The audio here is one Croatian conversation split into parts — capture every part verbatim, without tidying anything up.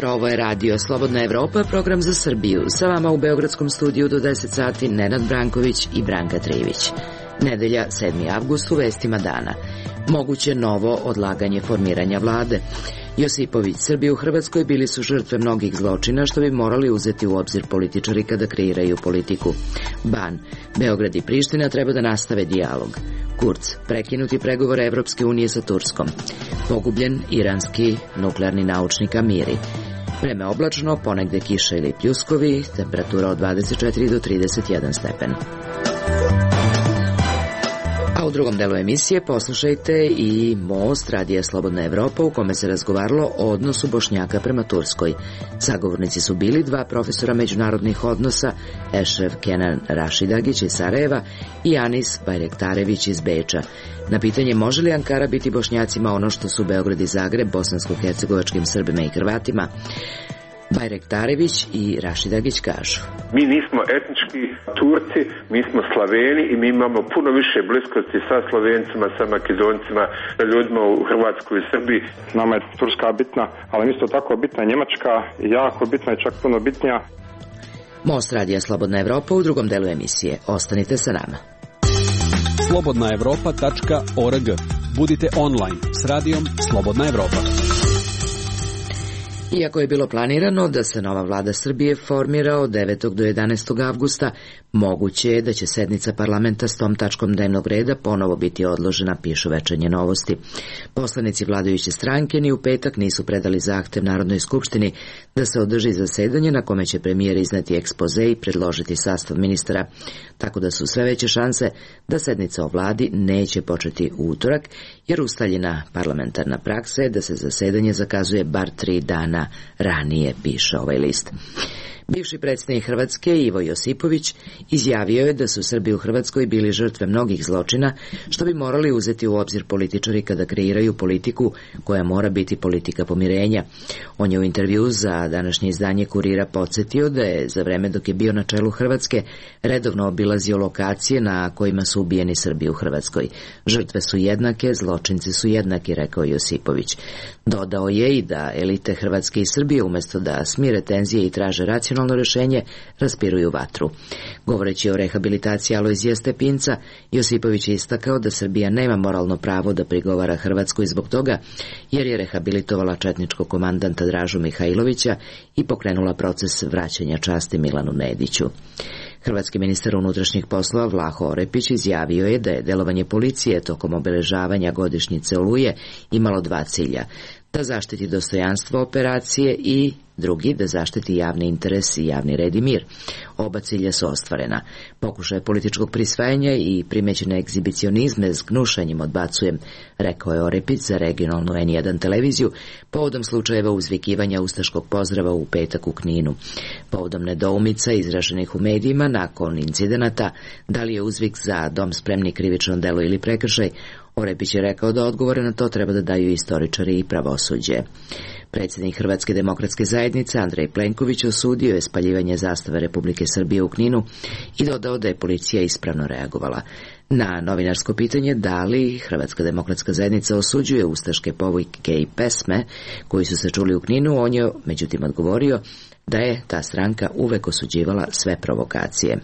jutro, ovo je radio Slobodna Evropa, program za Srbiju. Sa vama u Beogradskom studiju do deset sati Nenad Branković i Branka Trivić. Nedelja, sedmi avgust, u vestima dana. Moguće novo odlaganje formiranja vlade. Josipović, Srbi u Hrvatskoj bili su žrtve mnogih zločina što bi morali uzeti u obzir političari kada kreiraju politiku. Ban, Beograd i Priština treba da nastave dijalog. Kurz, prekinuti pregovore Evropske unije sa Turskom. Pogubljen iranski nuklearni naučnik Amiri. Vreme oblačno, ponegde kiša ili pljuskovi, temperatura od dvadeset četiri do trideset jedan stepen. A u drugom delu emisije poslušajte i Most Radija Slobodna Evropa u kome se razgovaralo o odnosu Bošnjaka prema Turskoj. Sagovornici su bili dva profesora međunarodnih odnosa, Ešref Kenan Rašidagić iz Sarajeva i Anis Bajrektarević iz Beča. Na pitanje može li Ankara biti Bošnjacima ono što su Beograd i Zagreb bosansko-hercegovačkim Srbima i Hrvatima, Bajrektarević i Rašidagić kažu: Mi nismo etnički Turci, mi smo Slaveni i mi imamo puno više bliskosti sa Slovencima, sa Makedoncima, ljudima u Hrvatskoj i Srbiji. Nama je Turska bitna, ali isto tako bitna je Njemačka i jako bitna je, čak puno bitnija. Most Radija Slobodna Evropa u drugom delu emisije. Ostanite sa nama. slobodna evropa tačka org. Budite online s radijom Slobodna Evropa. Iako je bilo planirano da se nova vlada Srbije formira od devetog do jedanaestog avgusta, moguće je da će sednica parlamenta s tom tačkom dnevnog reda ponovo biti odložena, pišu Večernje novosti. Poslanici vladajuće stranke ni u petak nisu predali zahtev Narodnoj skupštini da se održi zasedanje na kome će premijer izneti ekspoze i predložiti sastav ministara, tako da su sve veće šanse da sednica o vladi neće početi u utorak, jer ustaljena parlamentarna praksa je da se zasedanje zakazuje bar tri dana ranije, piše ovaj list. Bivši predsjednik Hrvatske Ivo Josipović izjavio je da su Srbi u Hrvatskoj bili žrtve mnogih zločina što bi morali uzeti u obzir političari kada kreiraju politiku koja mora biti politika pomirenja. On je u intervju za današnje izdanje Kurira podsjetio da je za vreme dok je bio na čelu Hrvatske redovno obilazio lokacije na kojima su ubijeni Srbi u Hrvatskoj. Žrtve su jednake, zločinci su jednaki, rekao Josipović. Dodao je i da elite Hrvatske i Srbije umjesto da smire tenzije i traže racionalno rješenje, raspiruju vatru. Govoreći o rehabilitaciji Alojzija Stepinca, Josipović je istakao da Srbija nema moralno pravo da prigovara Hrvatskoj zbog toga, jer je rehabilitovala četničkog komandanta Dražu Mihajlovića i pokrenula proces vraćanja časti Milanu Nediću. Hrvatski ministar unutrašnjih poslova Vlaho Orepić izjavio je da je delovanje policije tokom obeležavanja godišnjice Oluje imalo dva cilja: da zaštiti dostojanstvo operacije i drugi da zaštiti javni interes i javni red i mir. Oba cilja su ostvarena. Pokušaj političkog prisvajanja i primećene egzibicionizme s gnušanjem odbacujem, rekao je Orepić za regionalnu en jedan televiziju povodom slučajeva uzvikivanja ustaškog pozdrava u petak u Kninu. Povodom nedoumica izraženih u medijima nakon incidenata da li je uzvik za dom spremni krivično delo ili prekršaj, Orepić je rekao da odgovore na to treba da daju istoričari i pravosuđe. Predsjednik Hrvatske demokratske zajednice Andrej Plenković osudio je spaljivanje zastave Republike Srbije u Kninu i dodao da je policija ispravno reagovala. Na novinarsko pitanje da li Hrvatska demokratska zajednica osuđuje ustaške povike i pesme koji su se čuli u Kninu, on je međutim odgovorio da je ta stranka uvek osuđivala sve provokacije.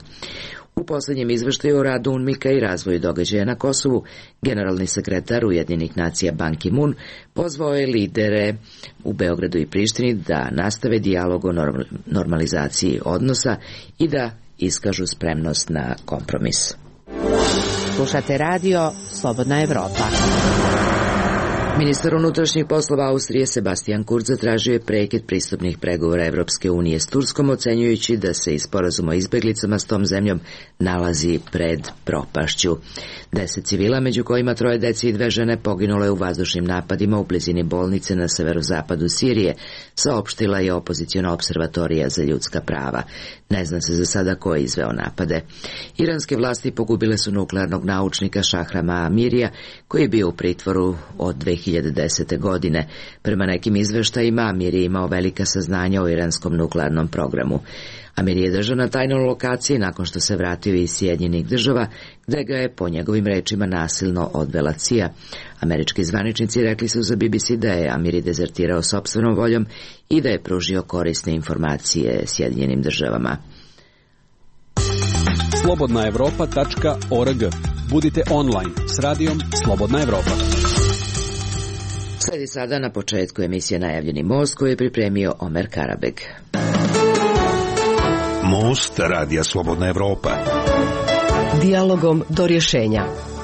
U posljednjem izveštaju o radu UNMIK-a i razvoju događaja na Kosovu, generalni sekretar Ujedinjenih nacija Ban Ki-moon pozvao je lidere u Beogradu i Prištini da nastave dijalog o normalizaciji odnosa i da iskažu spremnost na kompromis. Slušate radio Slobodna Evropa. Ministar unutrašnjih poslova Austrije Sebastian Kurz zatražio je prekid pristupnih pregovora Evropske unije s Turskom, ocenjujući da se iz sporazuma o izbeglicama s tom zemljom nalazi pred propašću. Deset civila, među kojima troje dece i dve žene, poginulo je u vazdušnim napadima u blizini bolnice na severozapadu Sirije, saopštila je opoziciona observatorija za ljudska prava. Ne zna se za sada ko je izveo napade. Iranske vlasti pogubile su nuklearnog naučnika Šahrama Amirija, koji je bio u pritvoru od dve hiljade hiljade desete. godine. Prema nekim izveštajima, Amir je imao velika saznanja o iranskom nuklearnom programu. Amir je držao na tajnoj lokaciji nakon što se vratio iz Sjedinjenih Država, gde ga je, po njegovim rečima, nasilno odvela C I A. Američki zvaničnici rekli su za B B C da je Amir dezertirao sopstvenom voljom i da je pružio korisne informacije Sjedinjenim Državama. slobodna evropa tačka org. Budite online s radijom Slobodna Evropa. Sledi sada na početku emisije najavljeni most koji je pripremio Omer Karabeg. Most radija Slobodna Evropa. Dijalogom do rješenja.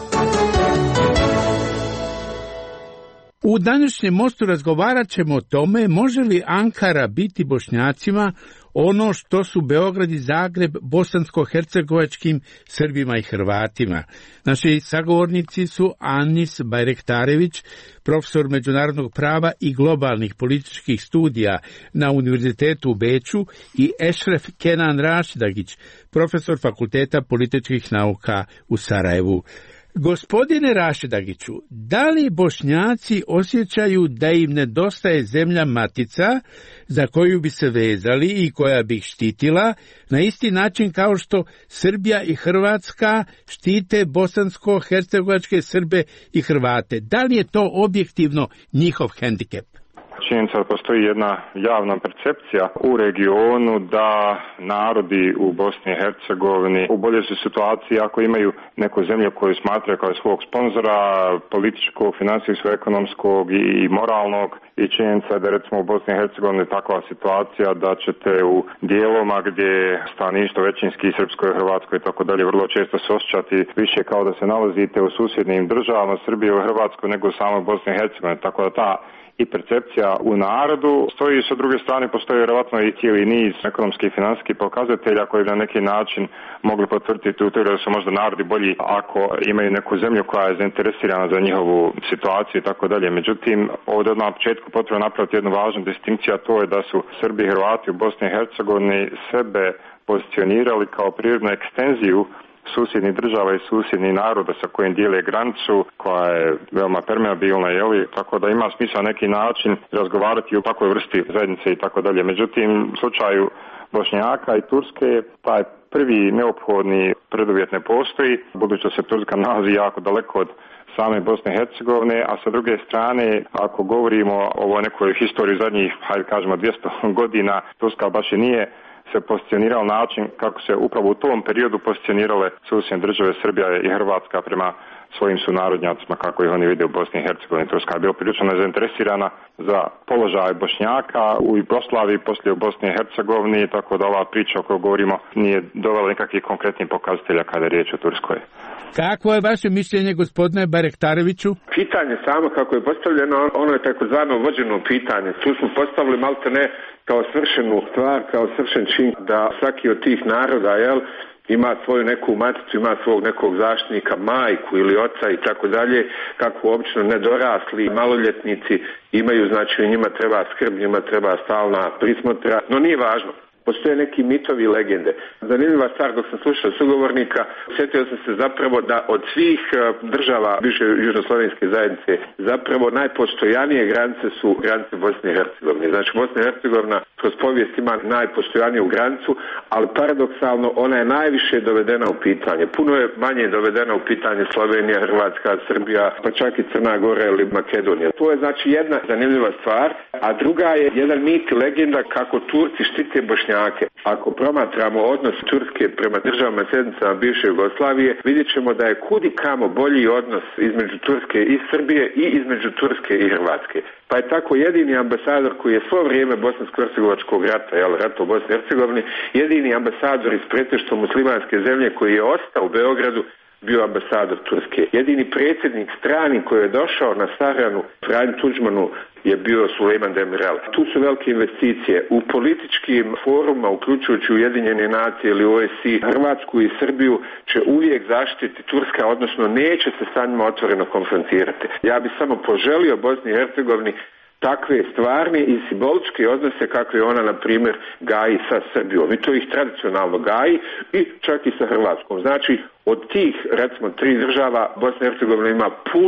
U današnjem mostu razgovarat ćemo o tome može li Ankara biti Bošnjacima ono što su Beograd i Zagreb bosansko-hercegovačkim Srbima i Hrvatima. Naši sagovornici su Anis Bajrektarević, profesor međunarodnog prava i globalnih političkih studija na Univerzitetu u Beču, i Ešref Kenan Rašidagić, profesor Fakulteta političkih nauka u Sarajevu. Gospodine Rašidagiću, da li Bošnjaci osjećaju da im nedostaje zemlja matica za koju bi se vezali i koja bi ih štitila, na isti način kao što Srbija i Hrvatska štite bosansko-hercegovačke Srbe i Hrvate? Da li je to objektivno njihov hendikep? Činjenica da postoji jedna javna percepcija u regionu da narodi u Bosni i Hercegovini u boljoj su situaciji ako imaju neku zemlju koju smatraju kao svog sponzora, političkog, finansijskog, ekonomskog i moralnog. I činjenica je da recimo u Bosni i Hercegovini takva situacija da ćete u dijelovima gdje stanovništvo većinski srpsko i hrvatsko i tako dalje vrlo često se osjećati više kao da se nalazite u susjednim državama Srbije u Hrvatskoj nego u samoj Bosni i Hercegovini. Tako da ta i percepcija u narodu stoji, sa druge strane postoji vjerovatno i cijeli niz ekonomskih i financijskih pokazatelja koji bi na neki način mogli potvrditi u teoriji da su možda narodi bolji ako imaju neku zemlju koja je zainteresirana za njihovu situaciju i tako dalje. Međutim, ovdje na početku potrebno napraviti jednu važnu distinkciju, a to je da su Srbi i Hrvati u Bosni i Hercegovini sebe pozicionirali kao prirodnu ekstenziju susjednih država i susjednih naroda sa kojim dijele granicu, koja je veoma permeabilna, jeli, tako da ima smisla na neki način razgovarati o takvoj vrsti zajednice i tako dalje. Međutim, u slučaju Bošnjaka i Turske taj prvi neophodni preduvjet ne postoji, budući da se Turska nalazi jako daleko od same Bosne i Hercegovine, a sa druge strane, ako govorimo o ovoj nekoj historiji zadnjih, hajde kažemo, dvjesto godina, Turska baš i nije se pozicionirao način kako se upravo u tom periodu pozicionirale susjedne države Srbija i Hrvatska prema svojim sunarodnjacima, kako ih oni vide u Bosni i Hercegovini. Turska je bila prilično nezainteresirana za položaj Bošnjaka u Jugoslaviji, poslije u Bosni i Hercegovini, tako da ova priča o kojoj govorimo nije dovela nikakvih konkretnih pokazatelja kada je riječ o Turskoj. Kako je vaše mišljenje, gospodine Bajrektareviću? Pitanje samo kako je postavljeno, ono je takozvano vođeno pitanje. Tu smo postavili malte ne kao svršenu stvar, kao svršen čin da svaki od tih naroda, jel, ima svoju neku maticu, ima svog nekog zaštitnika, majku ili oca i tako dalje, kako obično nedorasli maloljetnici imaju, znači njima treba skrb, njima treba stalna prismotra, no nije važno. Postoje neki mitovi i legende. Zanimljiva stvar, dok sam slušao sugovornika, sjetio sam se zapravo da od svih država bivše južnoslovenske zajednice zapravo najpostojanije granice su granice Bosne i Hercegovine. Znači Bosna i Hercegovina kroz povijest ima najpostojaniju granicu, ali paradoksalno ona je najviše dovedena u pitanje. Puno je manje dovedena u pitanje Slovenija, Hrvatska, Srbija, pa čak i Crna Gora ili Makedonija. To je znači jedna zanimljiva stvar, a druga je jedan mit i legenda kako Turci štite Bošnjake. Ako promatramo odnos Turske prema državama sjednicama bivše Jugoslavije, vidjet ćemo da je kudi kamo bolji odnos između Turske i Srbije i između Turske i Hrvatske. Pa je tako jedini ambasador koji je svo vrijeme bosansko-hercegovačkog rata, jel, rata u Bosni i Hercegovini, jedini ambasador iz pretežno muslimanske zemlje koji je ostao u Beogradu, bio ambasador Turske. Jedini predsjednik strani koji je došao na Sarajanu, Franju Tuđmanu, je bio Sulejman Demirel. Tu su velike investicije. U političkim forumima, uključujući Ujedinjene nacije ili O E S I, Hrvatsku i Srbiju će uvijek zaštiti Turska, odnosno neće se sa njima otvoreno konfrontirati. Ja bih samo poželio Bosni i Hercegovini takve stvarne i simboličke odnose kakve ona, na primjer, gaji sa Srbijom. I to ih tradicionalno gaji i čak i sa Hrvatskom. Znači, od tih, recimo, tri država, Bosna i Hercegovina ima puno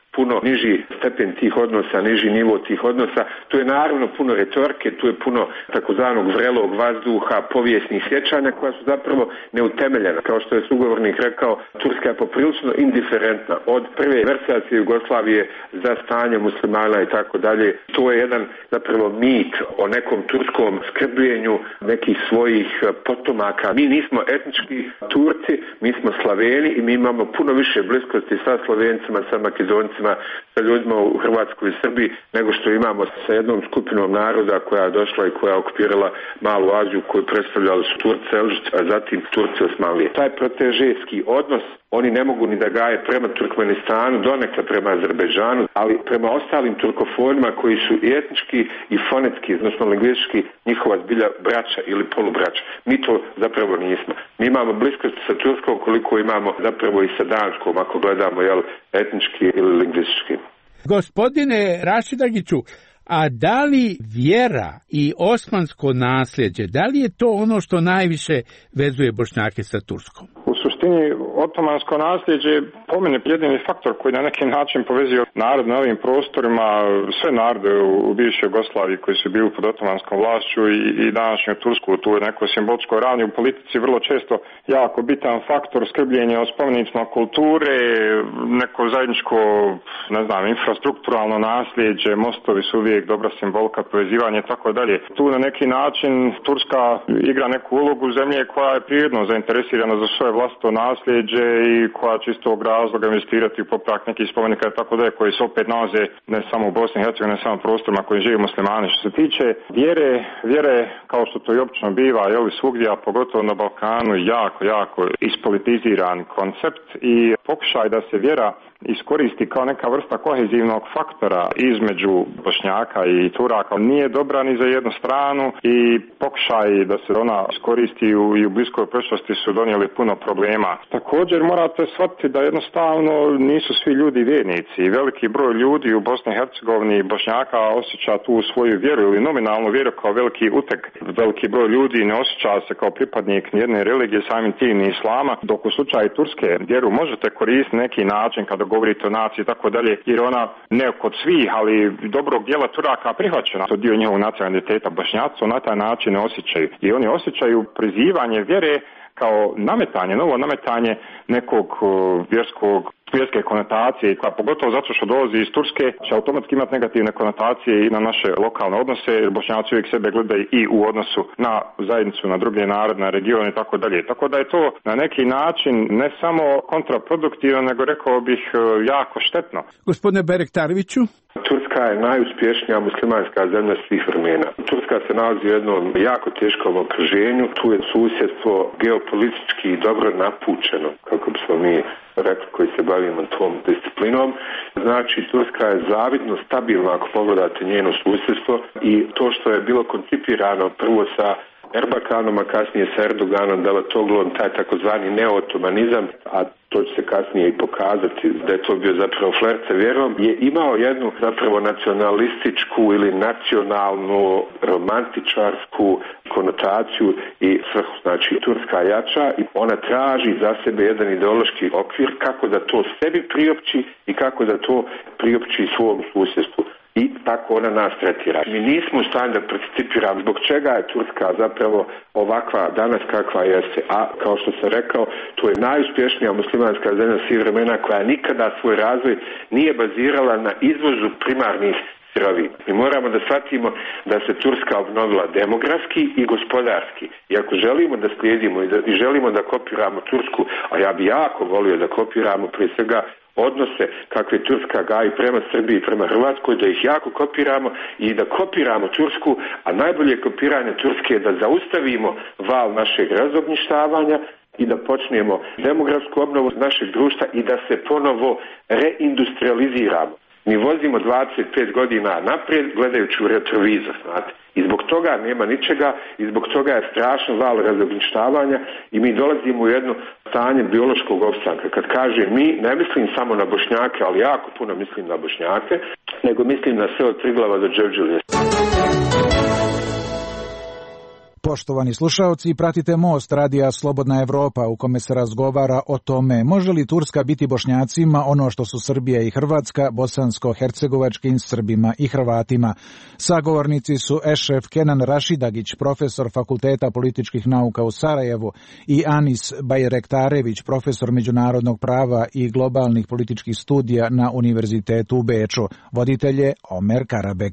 puno niži stepen tih odnosa, niži nivo tih odnosa. Tu je naravno puno retorike, tu je puno takozvanog vrelog vazduha, povijesnih sjećanja koja su zapravo neutemeljena. Kao što je sugovornik rekao, Turska je poprilično indiferentna od prve versacije Jugoslavije za stanje muslimana i tako dalje. To je jedan zapravo mit o nekom turskom skrbljenju nekih svojih potomaka. Mi nismo etnički Turci, mi smo Slaveni i mi imamo puno više bliskosti sa Slovencima, sa Makedoncima, sa ljudima u Hrvatskoj i Srbiji nego što imamo sa jednom skupinom naroda koja je došla i koja je okupirala Malu Aziju koju predstavljali su Turci Selđuci, a zatim Turci Osmanlije. Taj protežejski odnos oni ne mogu ni da gaje prema Turkmenistanu, donekle prema Azerbejdžanu, ali prema ostalim turkofonima koji su i etnički i fonetski, odnosno lingvistički, njihova zbilja braća ili polubraća. Mi to zapravo nismo. Mi imamo bliskosti sa Turskom koliko imamo zapravo i sa Danskom, ako gledamo jel, etnički ili lingvistički. Gospodine Rašidagiću, a da li vjera i osmansko nasljeđe, da li je to ono što najviše vezuje Bošnjake sa Turskom? U suštini, otomansko nasljeđe po mene jedini faktor koji na neki način povezuje narod na ovim prostorima, sve narode u bivšoj Jugoslaviji koji su bili pod otomanskom vlašću i, i današnju Tursku, tu je neko simboličko ravni u politici vrlo često jako bitan faktor skrbljenja o spomenicima kulture, neko zajedničko, ne znam, infrastrukturalno nasljeđe, mostovi su uvijek dobra simbolika, povezivanje i tako dalje. Tu na neki način Turska igra neku ulogu zemlje koja je prirodno zainteresirana za svoje vlastito nasljeđe i koja će iz tog razloga investirati u popravak nekih spomenika i tako dalje koji se opet nalaze ne samo u Bosni i Hercegovini, ne samo u prostorima koji žive muslimani. Što se tiče vjere, vjere kao što to i obično biva, je li svugdje, a pogotovo na Balkanu, jako, jako ispolitiziran koncept i pokušaj da se vjera iskoristi kao neka vrsta kohezivnog faktora između Bošnjaka i Turaka nije dobra ni za jednu stranu i pokušaj da se ona iskoristi u, i u bliskoj prošlosti su donijeli puno problema. Također morate shvatiti da jednostavno nisu svi ljudi vjernici i veliki broj ljudi u Bosni i Hercegovini i Bošnjaka osjeća tu svoju vjeru ili nominalnu vjeru kao veliki utek. Veliki broj ljudi ne osjeća se kao pripadnik nijedne religije, samim tim ni islama, dok u slučaju Turske vjeru možete koristiti neki način kada govorite o naciji i tako dalje, jer ona ne kod svih, ali dobrog dijela Turaka prihvaćena. To dio njihovog nacionalnog identiteta. Bošnjaci na taj način ne osjećaju. I oni osjećaju prizivanje vjere kao nametanje, novo nametanje nekog uh, vjerskog vjerske konotacije, koja pogotovo zato što dolazi iz Turske, će automatski imati negativne konotacije i na naše lokalne odnose, jer Bošnjaci uvijek sebe gledaju i u odnosu na zajednicu, na druge narode, na region i tako dalje. Tako da je to na neki način ne samo kontraproduktivno, nego rekao bih jako štetno. Gospodine Berektaroviću? Turska je najuspješnija muslimanska zemlja svih vremena. Turska se nalazi u jednom jako teškom okruženju, tu je susjedstvo geopolitički dobro napučeno, kako bismo mi rekli koji se bavimo tom disciplinom. Znači, Turska je zavidno stabilna ako pogledate njeno susjedstvo i to što je bilo koncipirano prvo sa Erbakanom, a kasnije sa Erdoganom, Davatoglom, taj takozvani neotomanizam, a to će se kasnije i pokazati da je to bio zapravo flert sa vjerom, je imao jednu zapravo nacionalističku ili nacionalnu romantičarsku konotaciju i svrhu. Znači, Turska jača i ona traži za sebe jedan ideološki okvir kako da to sebi priopći i kako da to priopći svom susjedstvu. I tako ona nas tretira. Mi nismo u stanju da participiramo zbog čega je Turska zapravo ovakva danas kakva jeste. A kao što sam rekao, to je najuspješnija muslimanska zemlja svih vremena koja nikada svoj razvoj nije bazirala na izvozu primarnih sirovina. Mi moramo da shvatimo da se Turska obnovila demografski i gospodarski. I ako želimo da slijedimo i, da, i želimo da kopiramo Tursku, a ja bi jako volio da kopiramo prije svega odnose kakve Turska gaji prema Srbiji i prema Hrvatskoj, da ih jako kopiramo i da kopiramo Tursku, a najbolje kopiranje Turske je da zaustavimo val našeg razognjištavanja i da počnemo demografsku obnovu našeg društva i da se ponovo reindustrializiramo. Mi vozimo dvadeset pet godina naprijed gledajući u retrovizor, znate. I zbog toga nema ničega i zbog toga je strašan val razognjištavanja i mi dolazimo u jedno stanje biološkog opstanka. Kad kažem mi, ne mislim samo na Bošnjake, ali jako puno mislim na Bošnjake, nego mislim na sve od Triglava do Đevđelije. Poštovani slušaoci, pratite Most radija Slobodna Evropa u kome se razgovara o tome može li Turska biti Bošnjacima ono što su Srbija i Hrvatska bosansko-hercegovačkim Srbima i Hrvatima. Sagovornici su Ešref Kenan Rašidagić, profesor Fakulteta političkih nauka u Sarajevu, i Anis Bajrektarević, profesor međunarodnog prava i globalnih političkih studija na Univerzitetu u Beču. Voditelj je Omer Karabek.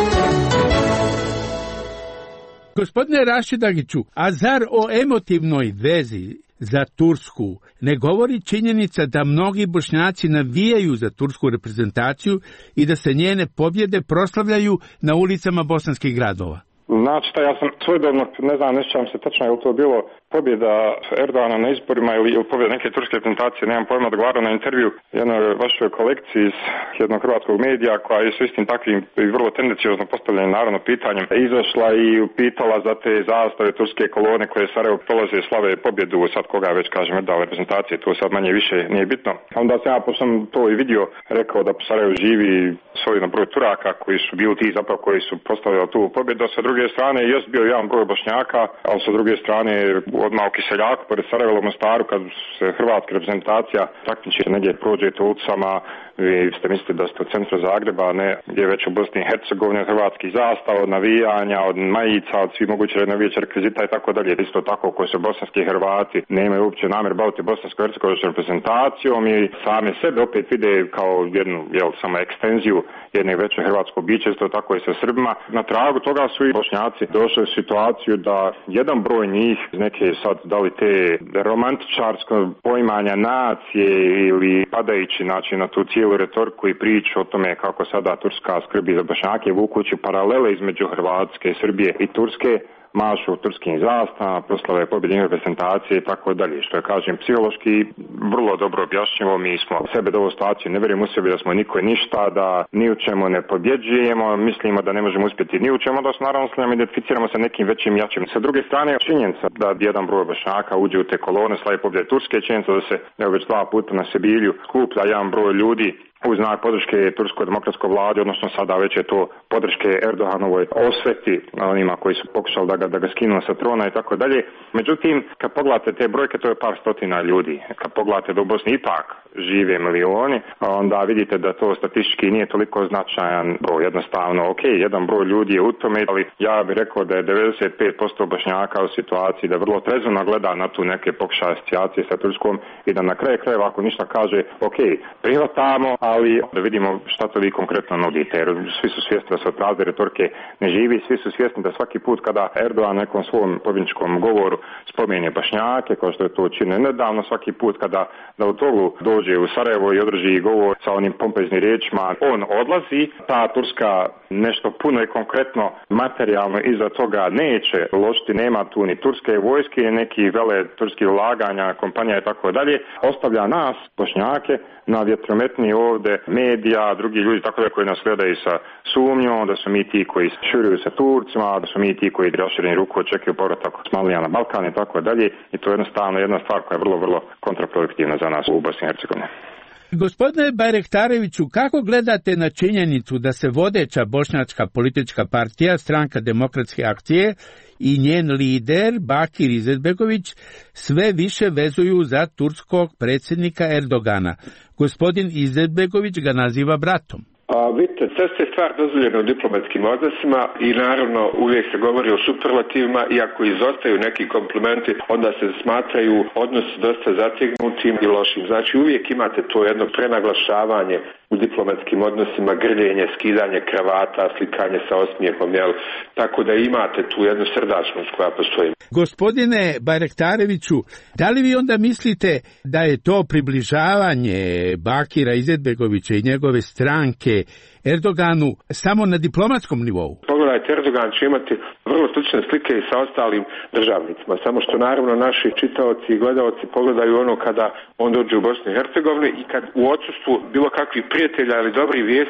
Gospodine Rašidagiću, a zar o emotivnoj vezi za Tursku ne govori činjenica da mnogi Bošnjaci navijaju za tursku reprezentaciju i da se njene pobjede proslavljaju na ulicama bosanskih gradova? Znači, ja sam svojedobno, ne znam, ne sjećam se tačno, je li to bilo pobjeda Erdogana na izborima ili, ili pobjeda neke turske reprezentacije, nemam pojma, odgovarao na intervju jednoj vašoj kolekciji iz jednog hrvatskog medija koja je s istim takvim i vrlo tendencijozno postavljenim naravno pitanjem izašla i upitala za te zastave turske kolone koje Sarajevo prolaze slave pobjedu, sad koga već kažem dala reprezentacije, to sad manje više nije bitno. Onda sam ja, pošto sam to i vidio, rekao da po Sarajevu živi solidno broj Turaka koji su bili ti zapravo koji su postavljali tu pobjedu, sa druge strane jest bio jedan broj Bošnjaka, ali sa druge strane odmah u Kiseljaku, pored Sarajeva u Mostaru, kad se hrvatska reprezentacija takmiči negdje prođete ulicama, vi ste mislili da ste u centru Zagreba, ne gdje već u Bosni i Hercegovini, od hrvatskih zastava, od navijanja, od majica, od svih mogućih navijačkih rekvizita i tako dalje. Isto tako koji su bosanski Hrvati nemaju uopće namjer baviti bosansko-hercegovačkom reprezentacijom i same sebe opet vide kao jednu, jel, samo ekstenziju jedne veće hrvatsko biće, isto tako i sa Srbima. Na tragu toga su i Bošnjaci došli u situaciju da jedan broj njih iz neke sad da li te romantičarsko poimanja nacije ili padajući znači, na tu cijelu retoriku i priču o tome kako sada Turska skrbi za Bošnjake, vukući paralele između Hrvatske, Srbije i Turske, mašu u turskim zastavama, proslave pobjedine reprezentacije i tako dalje. Što je, kažem, psihološki vrlo dobro objašnjivo. Mi smo sebe do ovu situaciju, ne vjerujemo u sebi da smo niko i ništa, da ni u čemu ne pobjeđujemo, mislimo da ne možemo uspjeti ni u čemu, da se naravno sljamo identificiramo sa nekim većim jačim. Sa druge strane, činjenica da jedan broj Bošnjaka uđe u te kolone, slavi pobjede Turske, činjenica da se evo, već dva puta na Sibilju skuplja jedan broj ljudi u znak podrške turskoj demokratskoj vladi, odnosno sada već je to podrške Erdoganovoj osveti onima koji su pokušali da ga, da ga skinu sa trona i tako dalje. Međutim, kad pogledate te brojke, to je par stotina ljudi. Kad pogledate da u Bosni ipak žive milioni, onda vidite da to statistički nije toliko značajan broj. Jednostavno, ok, jedan broj ljudi je u tome, ali ja bih rekao da je devedeset pet posto Bošnjaka u situaciji da vrlo trezveno gleda na tu neke pokušaje asocijacije sa Turskom i da na kraju krajeva ako ništa kaže, ok, prihvatamo, ali da vidimo šta to vi konkretno nudite. Jer svi su svjesni da se od prazne retorike ne živi, svi su svjesni da svaki put kada Erdogan nekom svom pobjedničkom govoru spomene Bošnjake, kao što je to učinio nedavno, svaki put kada da u togu dođe u Sarajevo i održi govor sa onim pompeznim riječima, on odlazi, ta Turska nešto puno i konkretno materijalno iza toga neće ložiti, nema tu ni turske vojske, ni neki vele turskih ulaganja, kompanija i tako dalje, ostavlja nas, Bošnjake, na vjetrometni ovdje medija, drugi ljudi tako da koji nas gledaju sa sumnjom, da su mi ti koji šuruju sa Turcima, da su mi ti koji rašireni ruku očekuju povratak Osmanlija na Balkan i tako dalje. I to je jednostavno jedna stvar koja je vrlo, vrlo kontraproduktivna za nas u Bosni i Hercegovini. Gospodine Bajrektareviću, kako gledate na činjenicu da se vodeća bošnjačka politička partija, Stranka demokratske akcije i njen lider Bakir Izetbegović sve više vezuju za turskog predsjednika Erdogana? Gospodin Izetbegović ga naziva bratom. A vidite, sve se stvar dozvoljeno u diplomatskim odnosima i naravno uvijek se govori o superlativima i ako izostaju neki komplimenti, onda se smatraju odnosi dosta zategnutim i lošim. Znači uvijek imate to jedno prenaglašavanje u diplomatskim odnosima, grljenje, skidanje kravata, slikanje sa osmijehom, jel? Tako da imate tu jednu srdačnost koja postoji. Gospodine Bajrektareviću, da li vi onda mislite da je to približavanje Bakira Izetbegovića i njegove stranke Erdoganu samo na diplomatskom nivou? Pogledajte, Erdogan će imati vrlo slične slike i sa ostalim državnicima, samo što naravno naši čitaoci i gledaoci pogledaju ono kada on dođe u Bosnu i Hercegovini i kad u odsustvu bilo kakvih prijatelja ili dobrih vijesti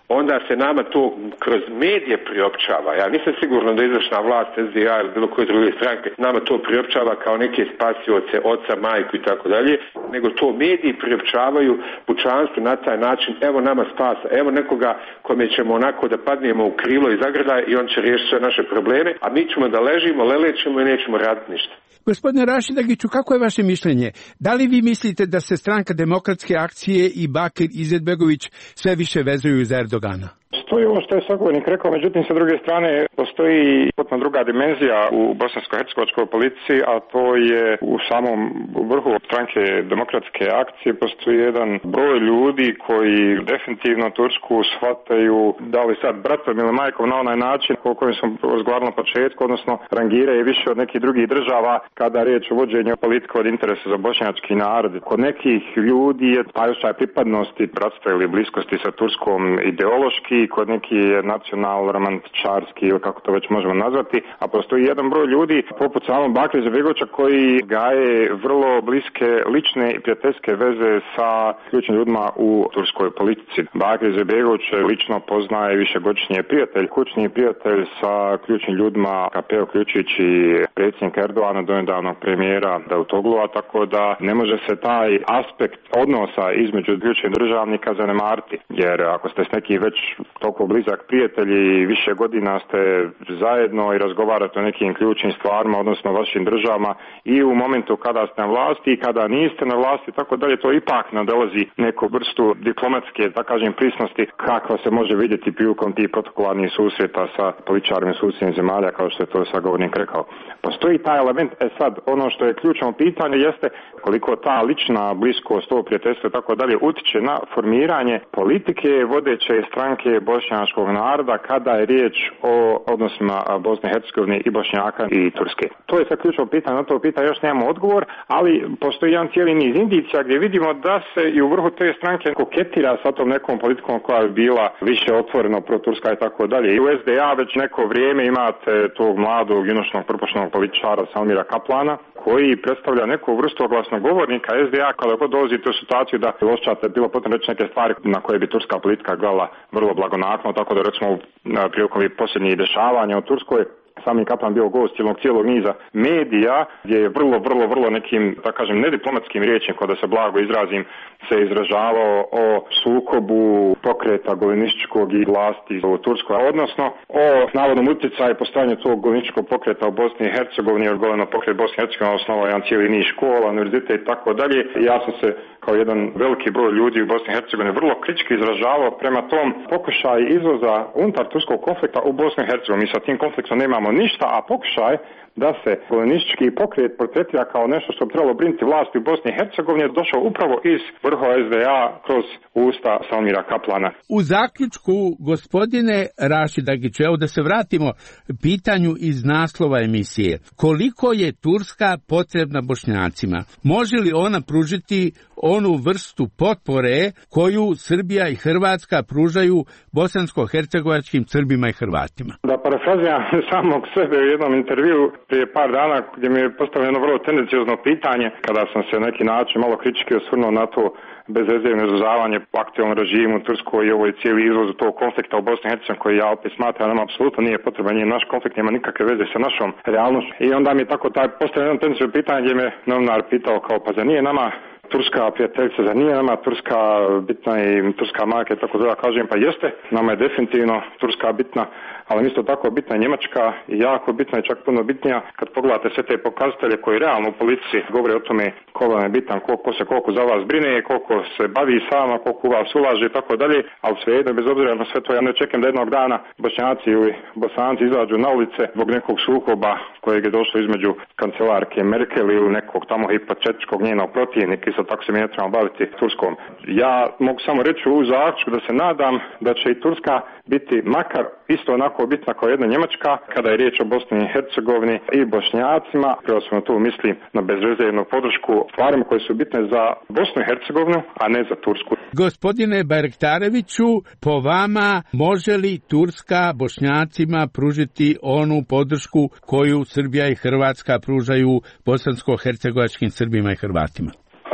onda se nama to kroz medije priopćava. Ja nisam sigurno da izvršna vlast S D A ili bilo koje druge stranke nama to priopćava kao neke spasioce, oca, majku i tako dalje, nego to mediji priopćavaju pučanstvu na taj način, evo nama spasa, evo nekoga kome ćemo onako da padnemo u krilo i zagrljaj i on će riješiti sve naše probleme, a mi ćemo da ležimo, lelećemo i nećemo raditi ništa. Gospodine Rašidagiću, kako je vaše mišljenje? Da li vi mislite da se Stranka demokratske akcije i Bakir Izetbegović sve više vezuju za Erdogana? Stoji ovo što je sagovornik rekao, međutim sa druge strane postoji potpuno druga dimenzija u bosansko-hercegovačkoj politici, a to je u samom vrhu Stranke demokratske akcije postoji jedan broj ljudi koji definitivno Tursku shvataju, da li sad bratom ili majkom na onaj način o kojem smo razgovarali na početku, odnosno rangiraju više od nekih drugih država kada riječ o vođenju politike od interesa za bošnjački narod. Kod nekih ljudi je taj osjećaj pripadnosti, bratstva ili bliskosti sa Turskom ideološki, kod neki nacional romantičarski ili kako to već možemo nazvati, a postoji jedan broj ljudi poput samog Bakira Izetbegovića koji gaje vrlo bliske lične i prijateljske veze sa ključnim ljudima u turskoj politici. Bakir Izetbegović lično poznaje višegodišnji prijatelj, kućni prijatelj sa ključnim ljudima K P, uključujući predsjednika Erdogana, donedavnog premijera Davutoglua, tako da ne može se taj aspekt odnosa između ključnih državnika zanemariti, jer ako ste s neki već toliko blizak prijatelji i više godina ste zajedno i razgovarate o nekim ključnim stvarima, odnosno vašim državama i u momentu kada ste na vlasti i kada niste na vlasti, tako dalje, to ipak nadolazi neku vrstu diplomatske, da kažem, prisnosti kakva se može vidjeti prilikom tih protokolarnih susreta sa političarima susjednih zemalja, kao što je to sagovornik rekao. Postoji taj element, e sad, ono što je ključno pitanje jeste koliko ta lična bliskost, to prijateljstvo i tako dalje utiče na formiranje politike vodeće stranke bošnjačkog naroda kada je riječ o odnosima Bosne i Hercegovine i Bošnjaka i Turske. To je sad ključno pitanje, na to pitanje još nemamo odgovor, ali postoji jedan cijeli niz indicija gdje vidimo da se i u vrhu te stranke koketira sa tom nekom politikom koja je bila više otvoreno proturska i tako dalje. I u S D A već neko vrijeme imate tog mladog, junošnog, prpošnog političara Salmira Kaplana, koji predstavlja neku vrstu glasnogovornika S D A kada god dolazite u situaciju da osjećate bilo potrebno reći neke stvari na koje bi turska politika gledala vrlo blagonaklono, tako da recimo prilikom posljednjih dešavanja u Turskoj Sami Kaplan bio gost cijelog, cijelog niza medija gdje je vrlo, vrlo, vrlo nekim, da kažem, nediplomatskim riječima, kada se blago izrazim, se izražavao o sukobu pokreta golenističkog i vlasti u Turskoj, odnosno o navodnom utjecaju postavljanja tog golenističkog pokreta u Bosni i Hercegovini, jer goleno pokret Bosne i Hercegovine osnovao jedan cijeli niz škola, univerzitet i tako dalje. Ja sam se kao jedan veliki broj ljudi u Bosni i Hercegovini vrlo kritički izražavao prema tom pokušaju izvoza unutar turskog konflikta u Bosni i Hercegovini. Mi sa tim konfliktom nemamo ništa, a pokušaj da se golenistički pokret portretira kao nešto što bi trebalo brinuti vlasti u Bosni i Hercegovini je došao upravo iz vrha S D A kroz usta Salmira Kaplana. U zaključku, gospodine Rašidagiću, evo da se vratimo pitanju iz naslova emisije. Koliko je Turska potrebna Bošnjacima? Može li ona pružiti onu vrstu potpore koju Srbija i Hrvatska pružaju bosansko-hercegovačkim Srbima i Hrvatima? Da parafraziram samog sebe u jednom intervju prije par dana gdje mi je postavljeno vrlo tendenciozno pitanje, kada sam se na neki način malo kritički osvrnuo na to bezrezervno izražavanje po aktualnom režimu Turskoj i ovoj cijeli izvoz tog konflikta u Bosni i Hercegovini koji ja opet smatram nam apsolutno nije potreban, nije naš konflikt, nema nikakve veze sa našom realnošću. I onda mi je tako taj postavljeno tendenciozno pitanje gdje me novinar pitao kao pa za nije nama turska prijateljica, za nije nama turska bitna i turska majka i tako da kažem, pa jeste, nama je definitivno turska bitna, ali isto tako bitna je Njemačka i jako bitna i čak puno bitnija kad pogledate sve te pokazatelje koji realno u politici govore o tome ko vam je bitan, koliko se koliko za vas brine, koliko se bavi sama, koliko u vas ulaže i tako dalje, ali svejedno bez obzira na sve to ja ne čekam da jednog dana Bošnjaci ili Bosanci izađu na ulice zbog nekog sukoba kojeg je došlo između kancelarke Merkel ili nekog tamo hipotetičkog njenog protivnika i tako se mi ne trebamo baviti Turskom. Ja mogu samo reći u zaključku da se nadam da će i Turska biti makar isto onako bitna kao jedna Njemačka kada je riječ o Bosni i Hercegovini i Bošnjacima. Prvenstveno tu mislim na bezrezervnu podršku stvarima koje su bitne za Bosnu i Hercegovinu, a ne za Tursku. Gospodine Bayraktareviću, po vama može li Turska Bošnjacima pružiti onu podršku koju Srbija i Hrvatska pružaju bosansko-hercegovačkim Srbima i Hrvatima?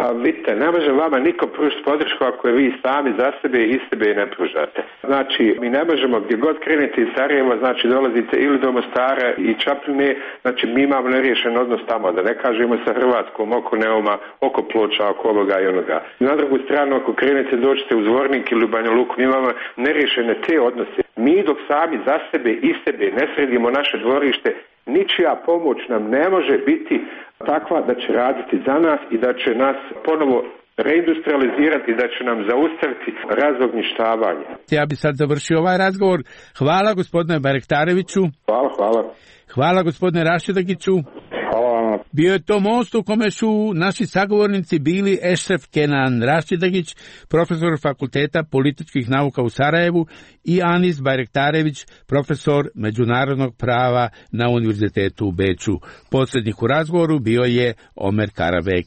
Pa vidite, ne može vama niko pružiti podršku ako je vi sami za sebe i sebe ne pružate. Znači, mi ne možemo gdje god krenete iz Sarajeva, znači dolazite ili do Mostara i Čapljine, znači mi imamo neriješen odnos tamo, da ne kažemo sa Hrvatskom, oko Neuma, oko Ploča, oko ovoga i onoga. Na drugu stranu, ako krenete dođete u Zvornik ili u Banja Luku, mi imamo neriješene te odnose. Mi dok sami za sebe i sebe ne sredimo naše dvorište, ničija pomoć nam ne može biti takva da će raditi za nas i da će nas ponovo reindustrializirati i da će nam zaustaviti razognjištavanje. Ja bi sad završio ovaj razgovor. Hvala gospodine Barektareviću. Hvala, hvala. Hvala gospodine Rašidagiću. Hvala. Bio je to most u kome su naši sagovornici bili Ešref Kenan Rašidagić, profesor Fakulteta političkih nauka u Sarajevu, i Anis Barektarević, profesor međunarodnog prava na Univerzitetu u Beču. Posrednik u razgovoru bio je Omer Karabek.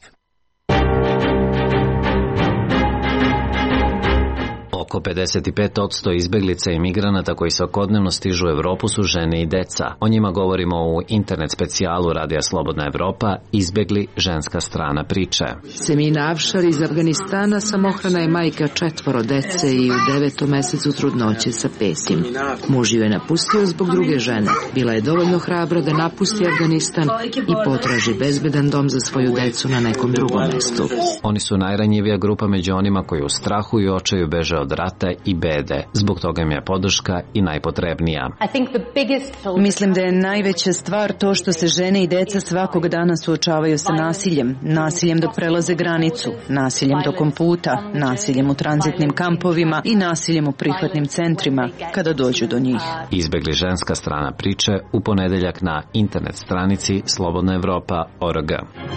Oko pedeset pet posto izbeglica i migranata koji svakodnevno stižu u Evropu su žene i deca. O njima govorimo u internet specijalu Radija Slobodna Evropa, Izbegli, ženska strana priče. Semina Avšar iz Afganistana samohrana je majka četvoro dece i u devetom mesecu trudnoće sa pesim. Muž ju je napustio zbog druge žene. Bila je dovoljno hrabra da napusti Afganistan i potraži bezbedan dom za svoju decu na nekom drugom mestu. Oni su najranjivija grupa među onima koji u strahu i očaju beže od rata i bede. Zbog toga im je podrška i najpotrebnija. Mislim da je najveća stvar to što se žene i deca svakog dana suočavaju sa nasiljem. Nasiljem dok prelaze granicu, nasiljem tokom puta, nasiljem u tranzitnim kampovima i nasiljem u prihvatnim centrima kada dođu do njih. Izbegli, ženska strana priče, u ponedeljak na internet stranici slobodna evropa tačka org.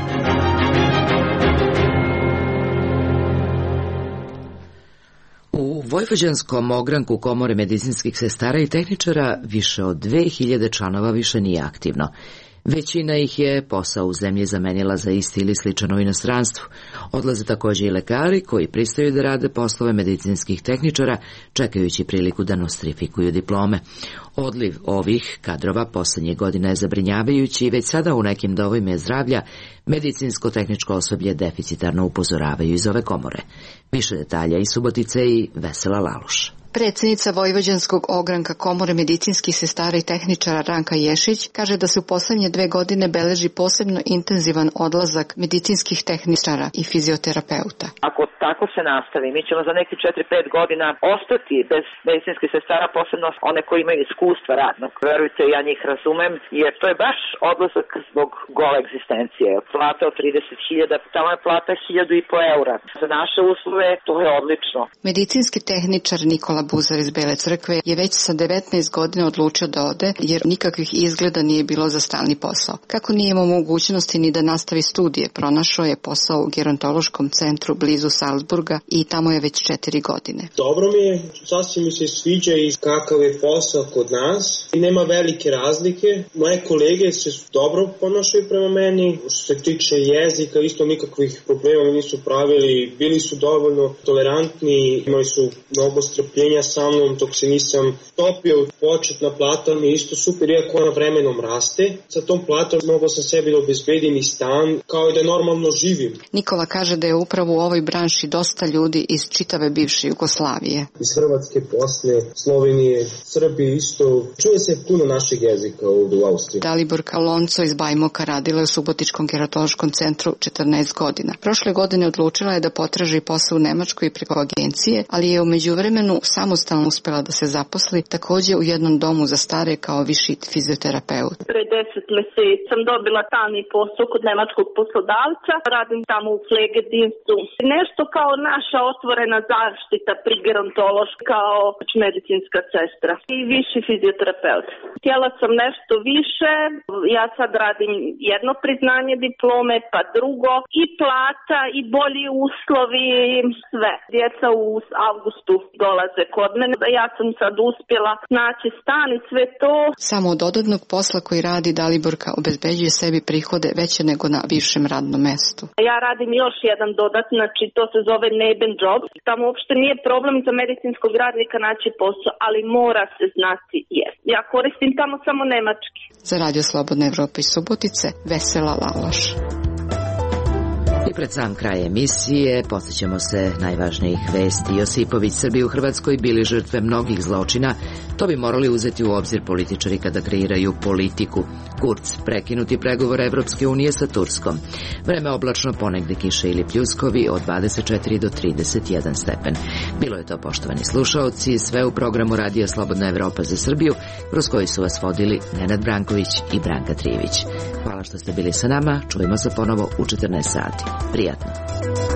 U Vojvođanskom ogranku Komore medicinskih sestara i tehničara više od dve hiljade članova više nije aktivno. Većina ih je posao u zemlji zamenila za isti ili sličan u inostranstvu. Odlaze također i lekari koji pristaju da rade poslove medicinskih tehničara, čekajući priliku da nostrifikuju diplome. Odliv ovih kadrova poslednjih godina je zabrinjavajući i već sada u nekim domovima zdravlja medicinsko-tehničko osoblje deficitarno upozoravaju iz ove komore. Više detalja iz Subotice i Vesela Laluš. Predsjednica Vojvođanskog ogranka Komore medicinskih sestara i tehničara Ranka Ješić kaže da se u posljednje dve godine beleži posebno intenzivan odlazak medicinskih tehničara i fizioterapeuta. Ako tako se nastavi, mi ćemo za neki četiri pet godina ostati bez medicinskih sestara, posebno one koji imaju iskustva radnog. Verujte, ja njih razumem, jer to je baš odlazak zbog gole egzistencije. Plata od trideset hiljada, tamo je plata hiljadu i po eura. Za naše uslove to je odlično. Medicinski tehničar Nikola Buzar iz Bele Crkve je već sa devetnaest godina odlučio da ode, jer nikakvih izgleda nije bilo za stalni posao. Kako nije imao mogućnosti ni da nastavi studije, pronašao je posao u gerontološkom centru blizu Salzburga i tamo je već četiri godine. Dobro mi je, sasvim mi se sviđa i kakav je posao kod nas i nema velike razlike. Moje kolege se dobro ponašaju prema meni, što se tiče jezika, isto nikakvih problema nisu pravili, bili su dovoljno tolerantni, imali su mnogo strpljenja sa mnom dok se nisam topio. Početna plata mi je isto super, iako ona vremenom raste. Sa tom platom mogu sam sebi da obezbedim i stan, kao i da normalno živim. Nikola kaže da je upravo u ovoj branši dosta ljudi iz čitave bivše Jugoslavije. Iz Hrvatske, Bosne, Slovenije, Srbije isto. Čuje se puno našeg jezika ovdje u Austriji. Dalibor Kalonco iz Bajmoka radila je u Subotičkom gerontološkom centru četrnaest godina. Prošle godine odlučila je da potraži posao u Nemačkoj preko agencije, ali je u međuvremenu samostalno uspela da se zaposli također u jednom domu za stare kao viši fizioterapeut. Pre deset meseci sam dobila stalni posao kod nemačkog poslodavca, radim tamo u Pflegedienstu. Nešto kao naša otvorena zaštita pri gerontološki kao medicinska sestra i viši fizioterapeut. Htjela sam nešto više, ja sad radim jedno priznanje diplome, pa drugo, i plata i bolji uslovi, sve. Djeca u avgustu dolaze kod mene, da ja sam sad uspjela naći stan i sve to. Samo od dodatnog posla koji radi Daliborka obezbeđuje sebi prihode veće nego na bivšem radnom mestu. Ja radim još jedan dodat, znači to se zove neben job. Tamo uopšte nije problem za medicinskog radnika naći posao, ali mora se znati jest. Ja koristim tamo samo nemački. Za Radio Slobodna Evropa iz Subotice, Vesela Laloš. I pred sam kraj emisije podsjećamo se najvažnijih vesti. Josipović, Srbi u Hrvatskoj bili žrtve mnogih zločina, to bi morali uzeti u obzir političari kada kreiraju politiku. Kurz, prekinuti pregovor Evropske unije sa Turskom. Vreme oblačno, ponegde kiše ili pljuskovi od dvadeset četiri do trideset jedan stepen. Bilo je to, poštovani slušaoci, sve u programu Radija Slobodna Evropa za Srbiju, kroz koji su vas vodili Nenad Branković i Branka Trijević. Hvala što ste bili sa nama, čujemo se ponovo u četrnaest sati. Prijatno.